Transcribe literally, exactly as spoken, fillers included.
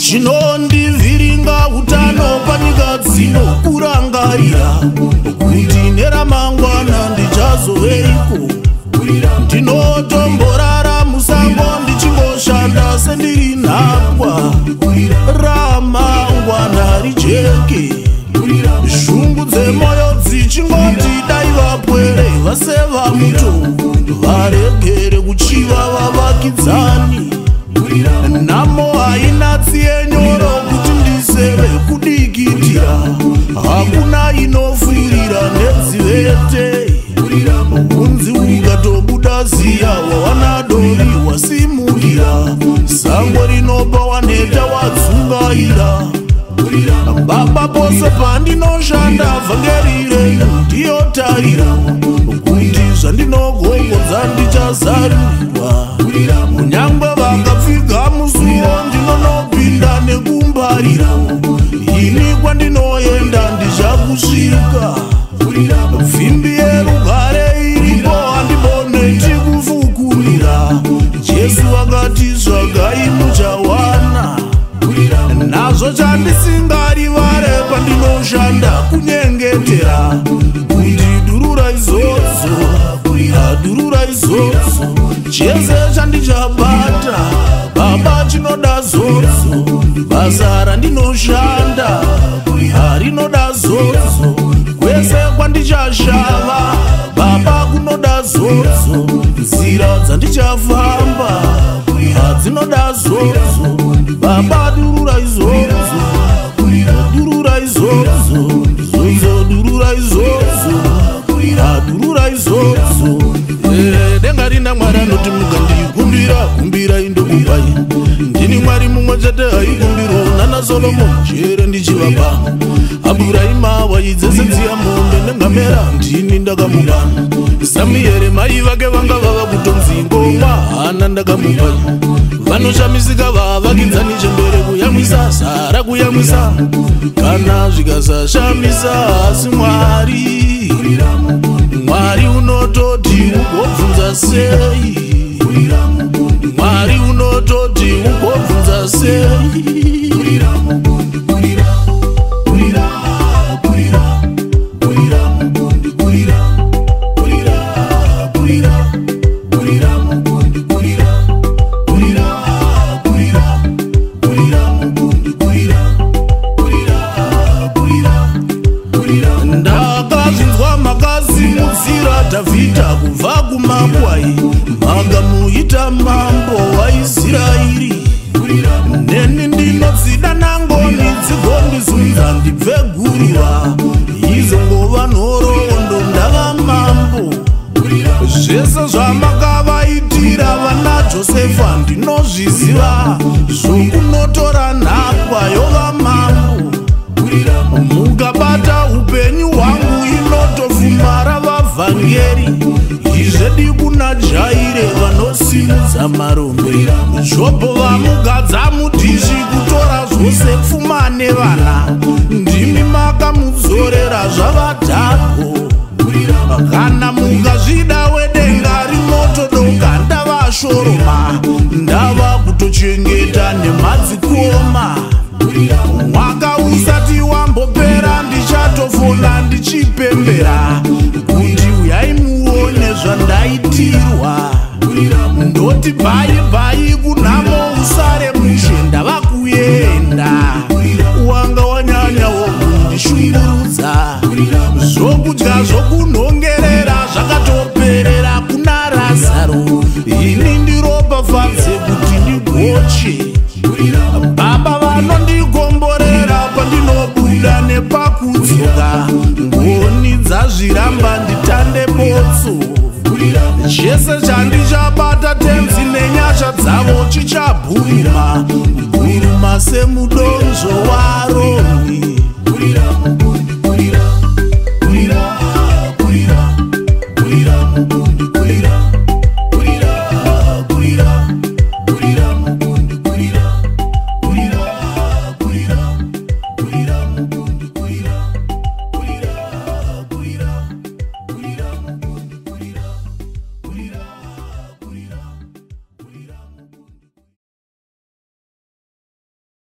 chinondivhiringa utano panyika dzino kurangarira kuti neramangwana ndichazoveiko. Ndinotomborara musango ndichingoshanda sendiri nhapwa, ramangwana rijeke. Shungu dzemoyo dzichingoti dai vapwere vaseva muto, varegere kuchiva vavakidzani. Nhamo haina tsiye nyoro kuti ndiseve kudikitira, hakuna inofurira nedzivete. Unzi ukatobuda ziya wawana dori wasimukira, sango rinopa waneta wadzungaira. Baba pose pandinoshanda vhangerire ndiyotarira, kuti zvandinogogodza ndichazarirwa. Munyangwe vakapfiga musuwo ndinonopinda nekumbarira, ini kwandinoenda ndichakusvika. Vhimbi yerugare iripo handibone tikufukurira, Jesu akati zvagai muchawana. Nazvo chandisingarivare pandinoshanda kunyengetera, kuti durura izvozvo, durura izvozvo. Chese chandichabata Baba chinoda zozo, basa randinoshanda harinoda zozo. Kwese kwandichashava Baba kunoda zozo, nzira dzandichafamba hadzinoda zozo. Baba durura izvozvo, durura izvozvo, zozo durura izvozzo, durura izvozzo. Denga rina Mwari anoti mukandikumbira kumbira indokupai. Ndini Mwari mumwe chete haikumbirwa nana Solomoni chere ndichivapa. Abhurahima waidzesedzia mombe nengamera ndini ndakamupa. Samueri mai vake vanga vava kutonzi ngoma hana ndakamupa. Vanoshamisika vavakidzani chembere kuyamwisa sara kuyamwisa, kana zvikasashamisa asi Mwari. Mwari unototi ugobvunza sei, Mwari unototi ugobvunza sei. Ndakazvinzwa makasimudzira Dhavhidha kubva kumapwai, makamuita mambo waIsraeri. Neni ndinodzida nangoni dzigondizunza ndibve guriwa, izongova nhoroondo ndava mambo. Zvese zvamakavaitira vana Josefa ndinozviziva, zvokunotora nhapwa yova mambo. Mukabata upenyu hwangu inotofumara vavhangeri, izvedi kuna Jaire vanosimudza marombe. Zvobo vamugadza mudhishi kutora zvose pfuma nevana, ndimi makamudzorera zvavadhako. Kana mukazvida wedenga rinotodoka ndavashoroma, ndava kutochengeta nemadzikoma. Mwaka usati wambopera ndichatofona ndichipembera, kuti uyai muone zvandaitirwa. Ndoti bhayi bhayi kunhamo usare mushe ndava kuenda. Wanga wanyanyawo kundishungurudza, zvokudya zvokunhongerera zvakatoperera kuna Razaro. Ini ndiropafadze kuti ndigoche. Baba vanondigomborera pandinobuda nepakudzoka, ngoni dzazviramba nditande botso. Chese chandichabata tenzi nenyasha dzavo chichabhuruma, bhuruma semudonzvo waro.